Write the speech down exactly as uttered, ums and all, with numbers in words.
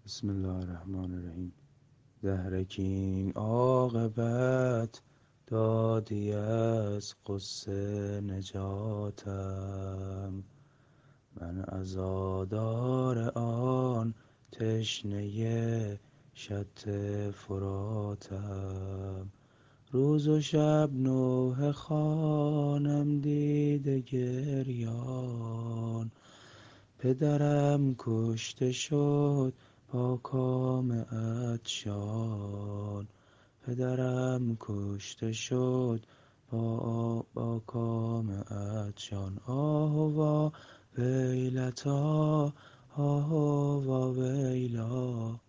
بسم الله الرحمن الرحیم. زهرکین عاقبت دادی از غصه نجاتم، من عزادار آن تشنه شط فراتم. روز و شب نوحه خوانم دیده گریان، پدرم کشته شد با کام عطشان. پدرم کشته شد با, با کام عطشان. آه و ویلتا، آه و ویلا.